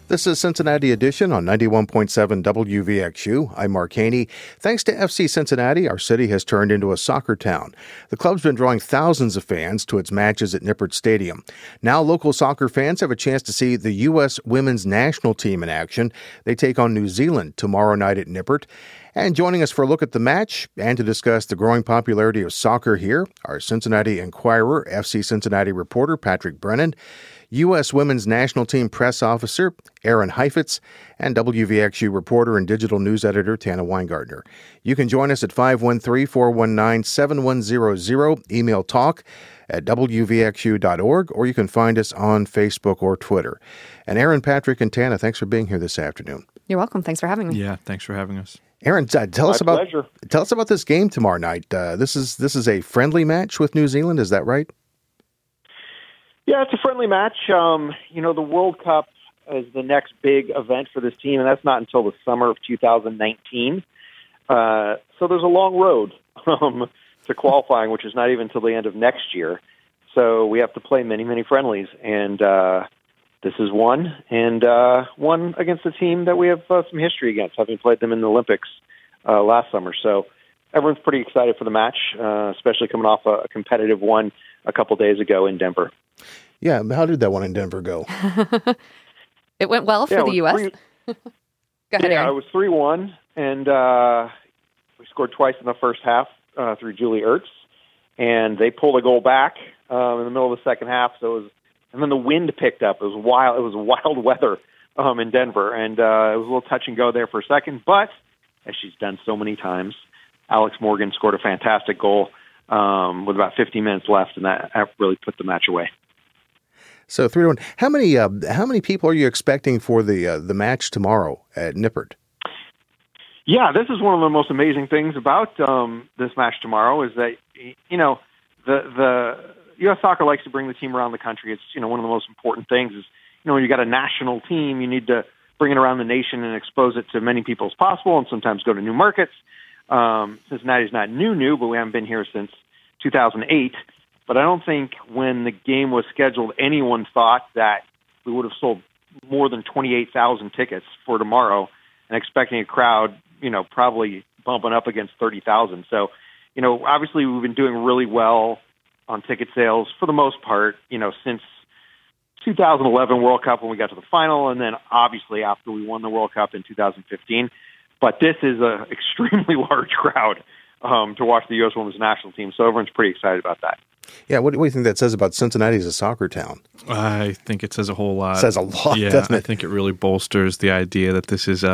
This is Cincinnati Edition on 91.7 WVXU. I'm Mark Haney. Thanks to FC Cincinnati, our city has turned into a soccer town. The club's been drawing thousands of fans to its matches at Nippert Stadium. Now local soccer fans have a chance to see the U.S. women's national team in action. They take on New Zealand tomorrow night at Nippert. And joining us for a look at the match and to discuss the growing popularity of soccer here, our Cincinnati Enquirer, FC Cincinnati reporter Patrick Brennan, U.S. Women's National Team press officer Aaron Heifetz, and WVXU reporter and digital news editor Tana Weingartner. You can join us at 513-419-7100, email talk@wvxu.org, or you can find us on Facebook or Twitter. And Aaron, Patrick, and Tana, thanks for being here this afternoon. You're welcome. Thanks for having me. Yeah, thanks for having us. Aaron, tell us about this game tomorrow night. This is a friendly match with New Zealand, is that right? Yeah, it's a friendly match. The World Cup is the next big event for this team, and that's not until the summer of 2019. So there's a long road to qualifying, which is not even until the end of next year. So we have to play many, many friendlies, and this is one, and one against a team that we have some history against, having played them in the Olympics last summer. So everyone's pretty excited for the match, especially coming off a competitive one a couple days ago in Denver. Yeah, how did that one in Denver go? It went well for the U.S. Go ahead, Aaron. It was 3-1, and we scored twice in the first half through Julie Ertz, and they pulled a goal back in the middle of the second half. And then the wind picked up. It was wild. It was wild weather in Denver, and it was a little touch and go there for a second. But as she's done so many times, Alex Morgan scored a fantastic goal with about 15 minutes left, and that really put the match away. So 3-1. How many people are you expecting for the match tomorrow at Nippert? Yeah, this is one of the most amazing things about this match tomorrow is that the U.S. Soccer likes to bring the team around the country. It's one of the most important things is when you got a national team, you need to bring it around the nation and expose it to many people as possible, and sometimes go to new markets. Cincinnati's not new, but we haven't been here since 2008. But I don't think when the game was scheduled, anyone thought that we would have sold more than 28,000 tickets for tomorrow and expecting a crowd, probably bumping up against 30,000. So, obviously we've been doing really well on ticket sales for the most part, since 2011 World Cup when we got to the final, and then obviously after we won the World Cup in 2015. But this is an extremely large crowd to watch the U.S. Women's National Team, so everyone's pretty excited about that. Yeah, what do you think that says about Cincinnati as a soccer town? I think it says a whole lot. It says a lot, yeah, doesn't it? I think it really bolsters the idea that this is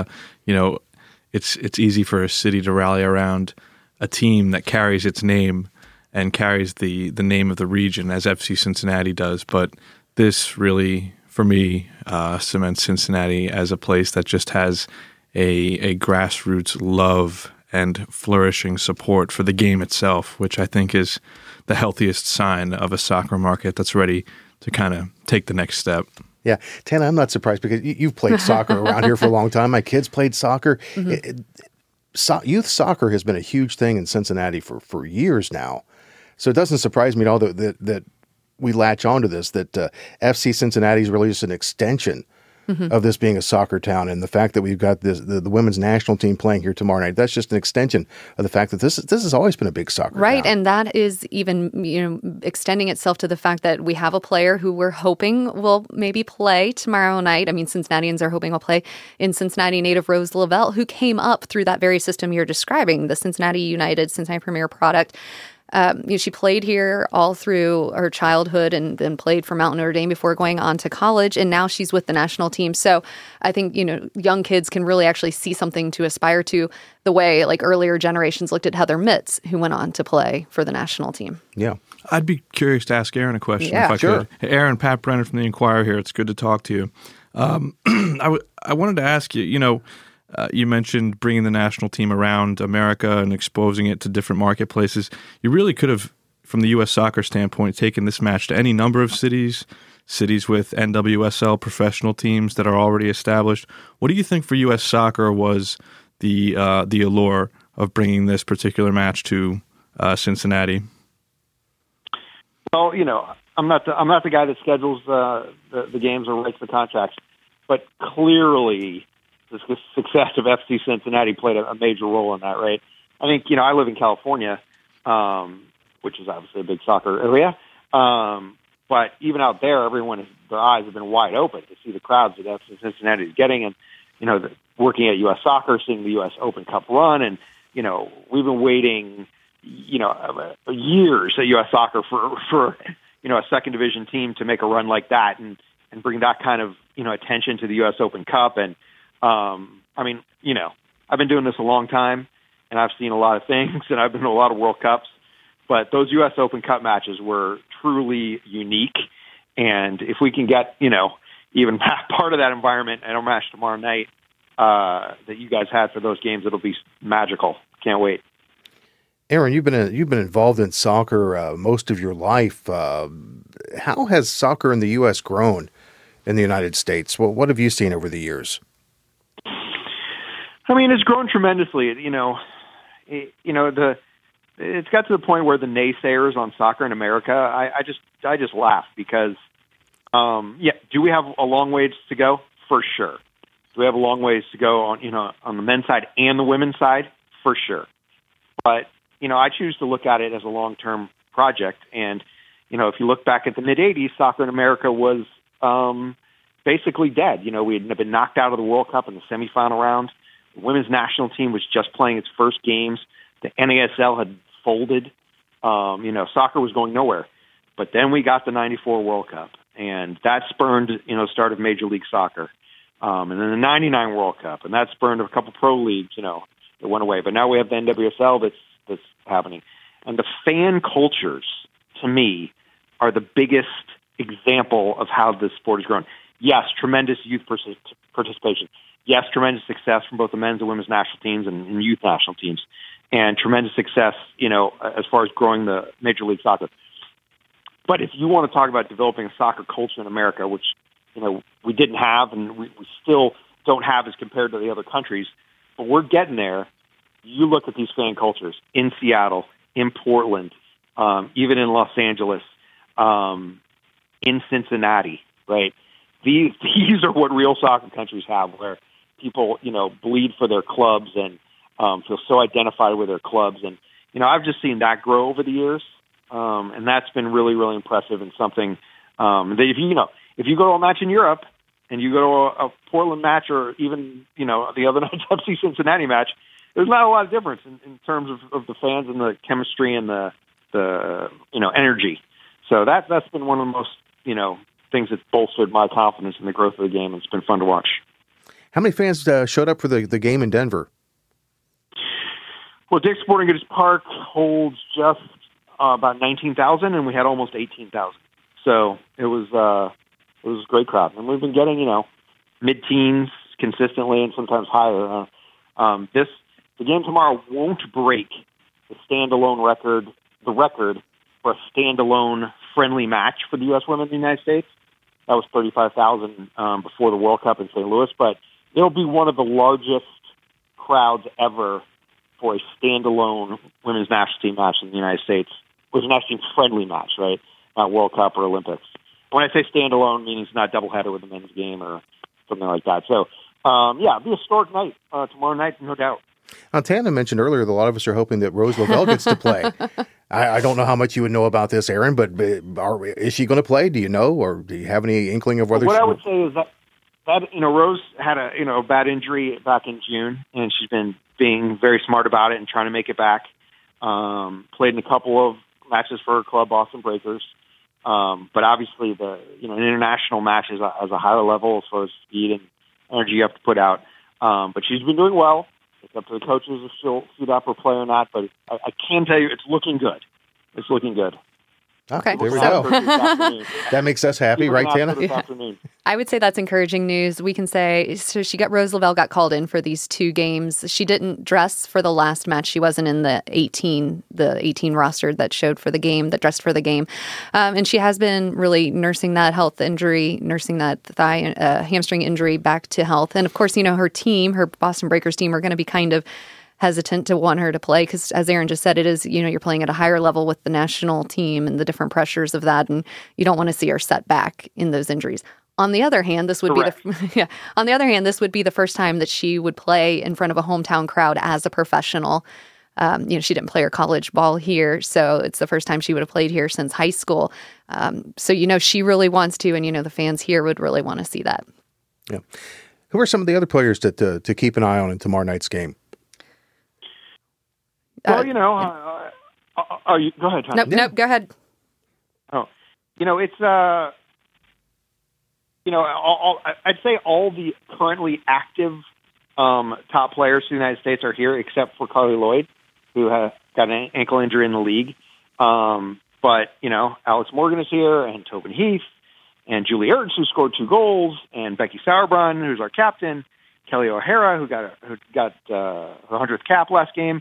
it's easy for a city to rally around a team that carries its name and carries the name of the region as FC Cincinnati does. But this really, for me, cements Cincinnati as a place that just has a grassroots love and flourishing support for the game itself, which I think is the healthiest sign of a soccer market that's ready to kind of take the next step. Yeah. Tana, I'm not surprised because you've played soccer around here for a long time. My kids played soccer. Mm-hmm. Youth soccer has been a huge thing in Cincinnati for years now. So it doesn't surprise me at all that we latch onto this, that FC Cincinnati is really just an extension of this being a soccer town, and the fact that we've got the women's national team playing here tomorrow night, that's just an extension of the fact that this has always been a big soccer right, town. And that is even extending itself to the fact that we have a player who we're hoping will maybe play tomorrow night. I mean, Cincinnatians are hoping will play in Cincinnati native Rose Lavelle, who came up through that very system you're describing, the Cincinnati United, Cincinnati Premier product. She played here all through her childhood and then played for Mountain Notre Dame before going on to college, and now she's with the national team. So I think, young kids can really actually see something to aspire to the way like earlier generations looked at Heather Mitts, who went on to play for the national team. Yeah. I'd be curious to ask Aaron a question if I sure. could. Hey, Aaron, Pat Brennan from the Enquirer here. It's good to talk to you. I wanted to ask you, you mentioned bringing the national team around America and exposing it to different marketplaces. You really could have, from the U.S. soccer standpoint, taken this match to any number of cities with NWSL professional teams that are already established. What do you think for U.S. soccer was the allure of bringing this particular match to Cincinnati? Well, I'm not the guy that schedules the games or writes the contracts. but clearly the success of FC Cincinnati played a major role in that, right? I think, I live in California, which is obviously a big soccer area. But even out there, their eyes have been wide open to see the crowds that FC Cincinnati is getting. And, working at U.S. Soccer, seeing the U.S. Open Cup run. And, we've been waiting, years at U.S. Soccer for a second division team to make a run like that and bring that kind of, attention to the U.S. Open Cup. And, I've been doing this a long time, and I've seen a lot of things, and I've been to a lot of World Cups. But those U.S. Open Cup matches were truly unique. And if we can get, even part of that environment at our match tomorrow night that you guys had for those games, it'll be magical. Can't wait. Aaron, you've been involved in soccer most of your life. How has soccer in the U.S. grown in the United States? What have you seen over the years? It's grown tremendously. It's got to the point where the naysayers on soccer in America, I just laugh because, do we have a long ways to go? For sure. Do we have a long ways to go on the men's side and the women's side? For sure. But, I choose to look at it as a long-term project. And, if you look back at the mid-'80s, soccer in America was basically dead. We had been knocked out of the World Cup in the semifinal round. The women's national team was just playing its first games. The NASL had folded. Soccer was going nowhere. But then we got the 94 World Cup, and that spurned, the start of Major League Soccer. And then the 99 World Cup, and that spurned a couple pro leagues, that went away. But now we have the NWSL that's happening. And the fan cultures, to me, are the biggest example of how this sport has grown. Yes, tremendous youth participation. Yes, tremendous success from both the men's and women's national teams and youth national teams. And tremendous success, as far as growing the Major League Soccer. But if you want to talk about developing a soccer culture in America, which, we didn't have and we still don't have as compared to the other countries, but we're getting there. You look at these fan cultures in Seattle, in Portland, even in Los Angeles, in Cincinnati, right? These are what real soccer countries have, where people, bleed for their clubs and feel so identified with their clubs. And, I've just seen that grow over the years. And that's been really, really impressive and something that if you go to a match in Europe and you go to a Portland match or even, the other night's FC Cincinnati match, there's not a lot of difference in terms of the fans and the chemistry and the energy. So that's been one of the most, things that's bolstered my confidence in the growth of the game. It's been fun to watch. How many fans showed up for the game in Denver? Well, Dick's Sporting Goods Park holds just about 19,000, and we had almost 18,000. So it was a great crowd, and we've been getting mid-teens consistently and sometimes higher. The game tomorrow won't break the record for a standalone friendly match for the U.S. women in the United States. That was 35,000 before the World Cup in St. Louis, but it'll be one of the largest crowds ever for a standalone women's national team match in the United States. It was an actually friendly match, right? Not World Cup or Olympics. When I say standalone, meaning it's not doubleheader with a men's game or something like that. So, it'll be a historic night tomorrow night, no doubt. Tana mentioned earlier that a lot of us are hoping that Rose Lavelle gets to play. I don't know how much you would know about this, Aaron, but is she going to play? Do you know, or do you have any inkling of whether? What I would say is that Rose had a bad injury back in June, and she's been being very smart about it and trying to make it back. Played in a couple of matches for her club, Boston Breakers, but obviously an international match is a higher level as far as speed and energy you have to put out. But she's been doing well. It's up to the coaches if she'll suit up or play or not, but I can tell you it's looking good. It's looking good. Okay. There we go. That makes us happy, right, Tana? I would say that's encouraging news. We can say, so Rose Lavelle got called in for these two games. She didn't dress for the last match. She wasn't in the 18 roster that showed for the game, that dressed for the game. And she has been really nursing that health injury, nursing that thigh, hamstring injury back to health. And of course, her team, her Boston Breakers team, are going to be kind of hesitant to want her to play because, as Aaron just said, it is, you're playing at a higher level with the national team and the different pressures of that, and you don't want to see her set back in those injuries. On the other hand, this would Correct. be on the other hand, this would be the first time that she would play in front of a hometown crowd as a professional. She didn't play her college ball here, so it's the first time she would have played here since high school. So she really wants to, and the fans here would really want to see that. Yeah. Who are some of the other players to keep an eye on in tomorrow night's game? Well, go ahead, Tom. Nope, go ahead. Oh, it's I'd say all the currently active top players in the United States are here, except for Carly Lloyd, who got an ankle injury in the league. But Alex Morgan is here, and Tobin Heath, and Julie Ertz, who scored 2 goals, and Becky Sauerbrunn, who's our captain, Kelly O'Hara, who got her 100th cap last game.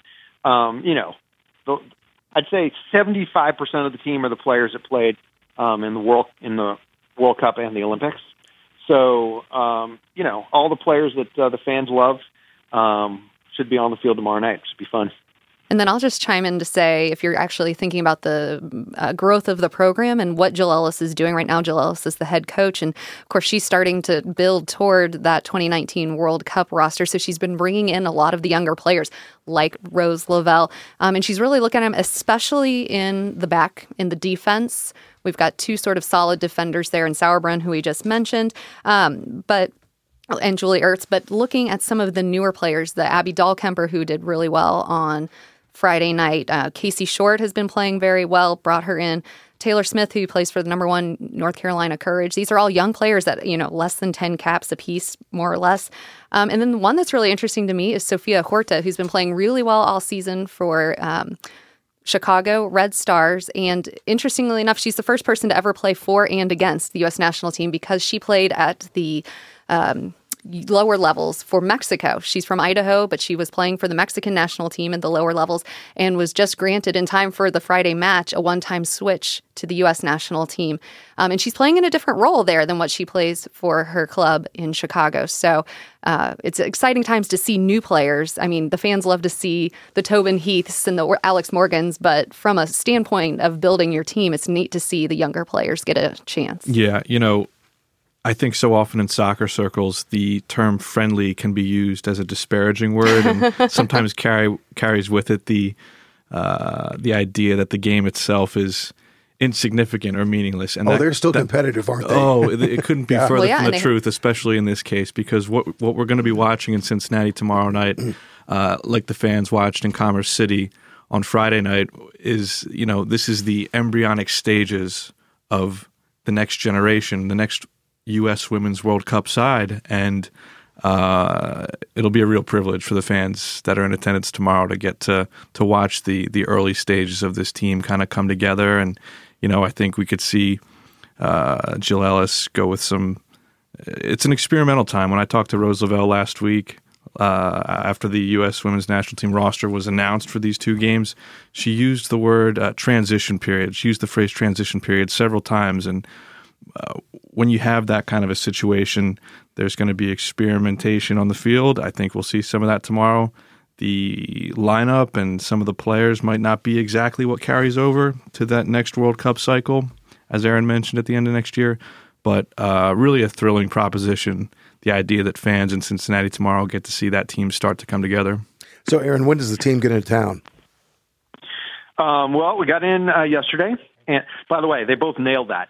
I'd say 75% of the team are the players that played in the World Cup and the Olympics. So, all the players that the fans love should be on the field tomorrow night. It should be fun. And then I'll just chime in to say, if you're actually thinking about the growth of the program and what Jill Ellis is doing right now, Jill Ellis is the head coach. And of course, she's starting to build toward that 2019 World Cup roster. So she's been bringing in a lot of the younger players like Rose Lavelle. And she's really looking at them, especially in the back, in the defense. We've got 2 sort of solid defenders there in Sauerbrunn, who we just mentioned. And Julie Ertz. But looking at some of the newer players, the Abby Dahlkemper, who did really well on Friday night. Casey Short has been playing very well, brought her in. Taylor Smith, who plays for the number 1 North Carolina Courage. These are all young players that, less than 10 caps apiece, more or less. And then the one that's really interesting to me is Sofia Horta, who's been playing really well all season for Chicago Red Stars. And interestingly enough, she's the first person to ever play for and against the U.S. national team because she played at the lower levels for Mexico. She's from Idaho, but she was playing for the Mexican national team at the lower levels and was just granted in time for the Friday match a one-time switch to the U.S. national team. And she's playing in a different role there than what she plays for her club in Chicago. So it's exciting times to see new players. I mean, the fans love to see the Tobin Heaths and the Alex Morgans, but from a standpoint of building your team, it's neat to see the younger players get a chance. Yeah, I think so often in soccer circles, the term friendly can be used as a disparaging word and sometimes carries with it the idea that the game itself is insignificant or meaningless. And they're still competitive, aren't they? It couldn't be further from the truth, especially in this case, because what we're going to be watching in Cincinnati tomorrow night, like the fans watched in Commerce City on Friday night, is, this is the embryonic stages of the next generation, the next U.S. Women's World Cup side, and it'll be a real privilege for the fans that are in attendance tomorrow to get to watch the early stages of this team kind of come together. And I think we could see Jill Ellis go with some. It's an experimental time. When I talked to Rose Lavelle last week after the U.S. Women's National Team roster was announced for these 2 games, she used the word transition period. She used the phrase transition period several times, and when you have that kind of a situation, there's going to be experimentation on the field. I think we'll see some of that tomorrow. The lineup and some of the players might not be exactly what carries over to that next World Cup cycle, as Aaron mentioned at the end of next year, but really a thrilling proposition, the idea that fans in Cincinnati tomorrow get to see that team start to come together. So, Aaron, when does the team get into town? Well, we got in yesterday. And by the way, they both nailed that.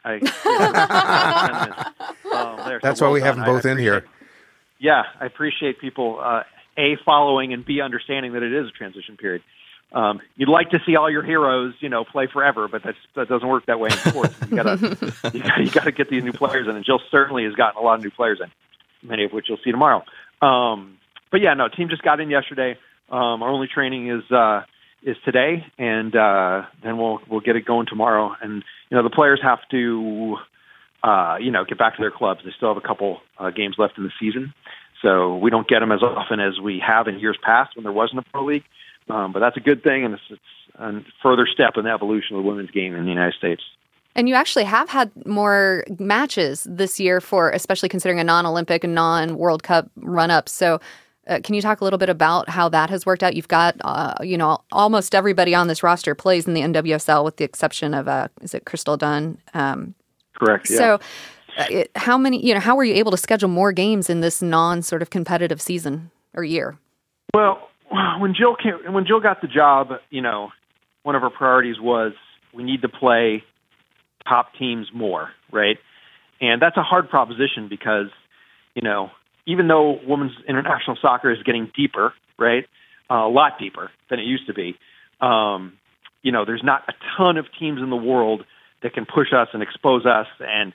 That's why we have them both in here. Yeah, I appreciate people, A, following, and B, understanding that it is a transition period. You'd like to see all your heroes, play forever, but that doesn't work that way in sports. You gotta get these new players in, and Jill certainly has gotten a lot of new players in, many of which you'll see tomorrow. But yeah, no, team just got in yesterday. Our only training is today, and then we'll get it going tomorrow. And the players have to get back to their clubs. They still have a couple games left in the season, so we don't get them as often as we have in years past when there wasn't a pro league. But that's a good thing, and it's a further step in the evolution of the women's game in the United States. And you actually have had more matches this year for, especially considering a non-Olympic and non-World Cup run-up. So can you talk a little bit about how that has worked out? You've got, almost everybody on this roster plays in the NWSL with the exception of, is it Crystal Dunn? Correct, yeah. So How were you able to schedule more games in this non-sort of competitive season or year? Well, when Jill got the job, one of her priorities was we need to play top teams more, right? And that's a hard proposition because, even though women's international soccer is getting deeper, right, a lot deeper than it used to be, there's not a ton of teams in the world that can push us and expose us and,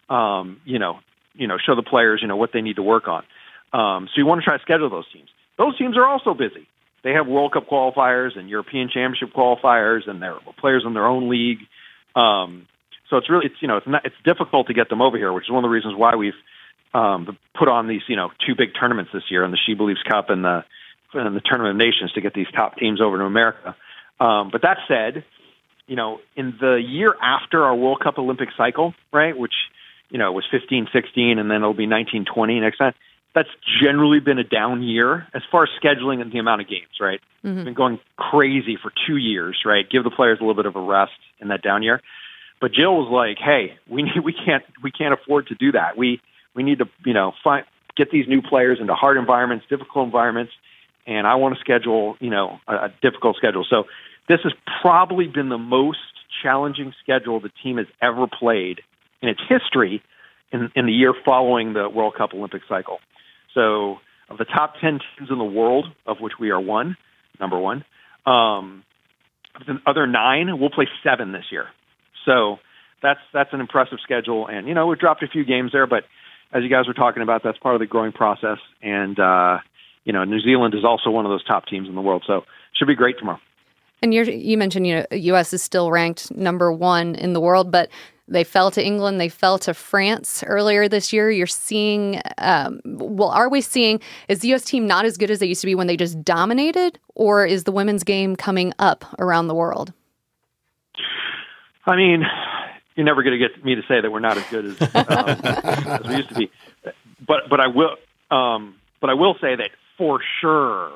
show the players, what they need to work on. So you want to try to schedule those teams. Those teams are also busy. They have World Cup qualifiers and European Championship qualifiers, and they're players in their own league. So it's difficult to get them over here, which is one of the reasons why we've put on these, two big tournaments this year, in the She Believes Cup and the Tournament of Nations, to get these top teams over to America. But that said, in the year after our World Cup Olympic cycle, right, which, was 15-16, and then it'll be 19-20 next time, that's generally been a down year as far as scheduling and the amount of games, right? Mm-hmm. It's been going crazy for 2 years, right? Give the players a little bit of a rest in that down year. But Jill was like, "Hey, we can't afford to do that. We need to, get these new players into hard environments, difficult environments, and I want to schedule, a difficult schedule." So this has probably been the most challenging schedule the team has ever played in its history in the year following the World Cup Olympic cycle. So of the top 10 teams in the world, of which we are number one, of the other 9, we'll play 7 this year. So that's an impressive schedule. And, we've dropped a few games there, but as you guys were talking about, that's part of the growing process. And, New Zealand is also one of those top teams in the world. So it should be great tomorrow. And you mentioned, U.S. is still ranked number 1 in the world, but they fell to England, they fell to France earlier this year. You're seeing, are we seeing, is the U.S. team not as good as they used to be when they just dominated, or is the women's game coming up around the world? I mean, you're never going to get me to say that we're not as good as we used to be, but I will say that for sure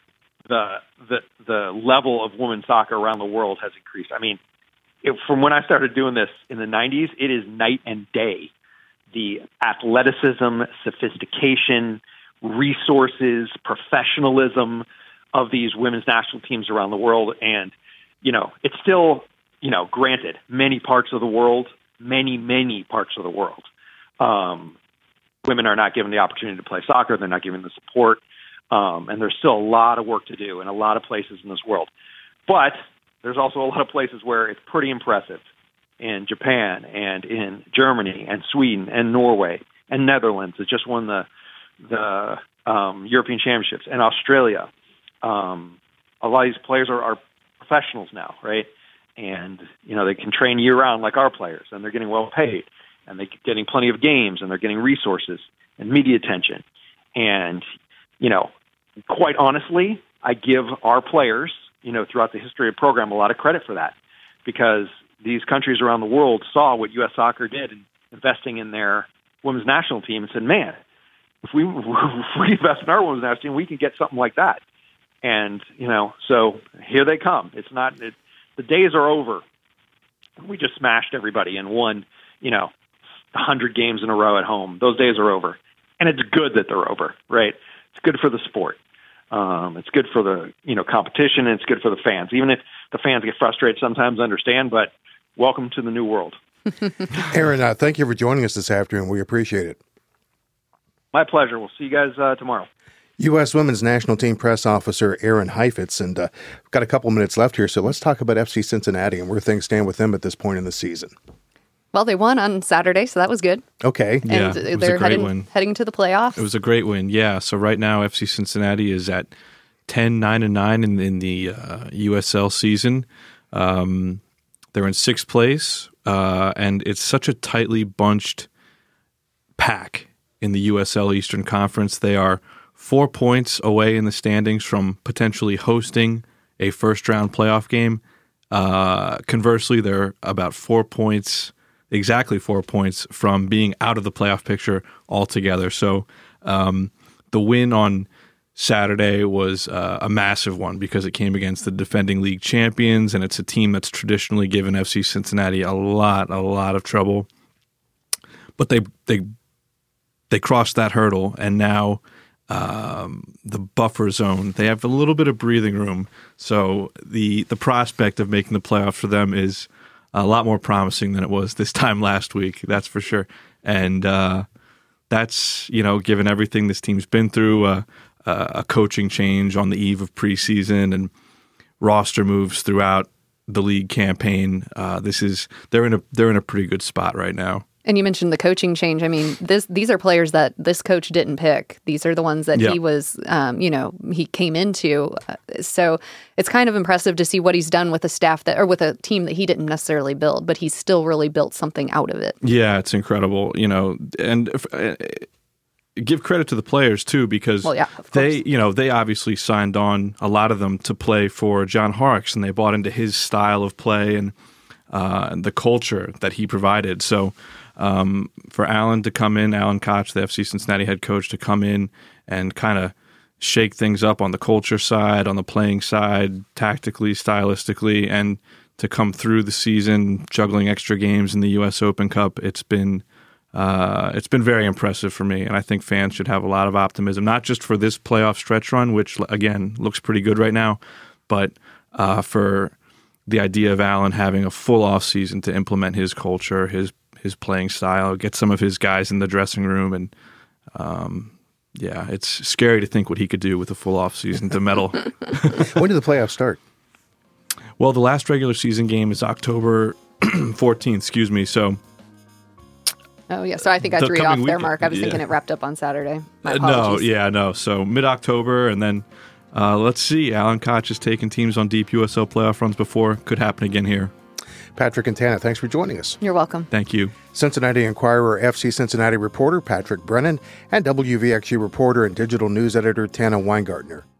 the level of women's soccer around the world has increased. I mean, from when I started doing this in the 90s, it is night and day. The athleticism, sophistication, resources, professionalism of these women's national teams around the world. And, it's still, granted, many parts of the world, many parts of the world, women are not given the opportunity to play soccer. They're not given the support. And there's still a lot of work to do in a lot of places in this world. But there's also a lot of places where it's pretty impressive, in Japan and in Germany and Sweden and Norway and Netherlands that just won the European Championships, and Australia. A lot of these players are professionals now, right? And, they can train year-round like our players, and they're getting well paid, and they're getting plenty of games, and they're getting resources and media attention. And, quite honestly, I give our players, throughout the history of the program, a lot of credit for that, because these countries around the world saw what U.S. Soccer did in investing in their women's national team and said, man, if we invest in our women's national team, we can get something like that. And, so here they come. The days are over. We just smashed everybody and won, 100 games in a row at home. Those days are over. And it's good that they're over, right? It's good for the sport. It's good for the, competition, and it's good for the fans. Even if the fans get frustrated sometimes, understand, but welcome to the new world. Aaron, thank you for joining us this afternoon. We appreciate it. My pleasure. We'll see you guys tomorrow. U.S. Women's National Team Press Officer Aaron Heifetz, and we've got a couple minutes left here, so let's talk about FC Cincinnati and where things stand with them at this point in the season. Well, they won on Saturday, so that was good. Okay. Yeah, and it was they're a great win. Heading to the playoffs. It was a great win, yeah. So right now, FC Cincinnati is at 10-9-9 in the USL season. They're in 6th place, and it's such a tightly bunched pack in the USL Eastern Conference. They are 4 points away in the standings from potentially hosting a first-round playoff game. Conversely, they're about 4 points, exactly 4 points from being out of the playoff picture altogether. So the win on Saturday was a massive one because it came against the defending league champions, and it's a team that's traditionally given FC Cincinnati a lot of trouble. but they crossed that hurdle, and now the buffer zone, they have a little bit of breathing room. So the prospect of making the playoffs for them is a lot more promising than it was this time last week. That's for sure. And that's, given everything this team's been through, a coaching change on the eve of preseason and roster moves throughout the league campaign. They're in a pretty good spot right now. And you mentioned the coaching change. I mean, these are players that this coach didn't pick. These are the ones that he was, he came into. So it's kind of impressive to see what he's done with a staff or with a team that he didn't necessarily build, but he's still really built something out of it. Yeah, it's incredible. And give credit to the players too, because they obviously signed on, a lot of them, to play for John Horrocks, and they bought into his style of play and the culture that he provided. So for Alan to come in, Alan Koch, the FC Cincinnati head coach, to come in and kind of shake things up on the culture side, on the playing side, tactically, stylistically, and to come through the season juggling extra games in the U.S. Open Cup, it's been very impressive for me, and I think fans should have a lot of optimism, not just for this playoff stretch run, which again looks pretty good right now, but for the idea of Alan having a full off season to implement his culture, his playing style, get some of his guys in the dressing room, and it's scary to think what he could do with a full off season to medal. When do the playoffs start? Well, the last regular season game is October 14th. Excuse me. So. Oh yeah, so I think I threw you off there, Mark. I was thinking it wrapped up on Saturday. My apologies. So mid-October, and then let's see. Alan Koch has taken teams on deep USL playoff runs before. Could happen again here. Patrick and Tana, thanks for joining us. You're welcome. Thank you. Cincinnati Enquirer FC Cincinnati reporter Patrick Brennan and WVXU reporter and digital news editor Tana Weingartner.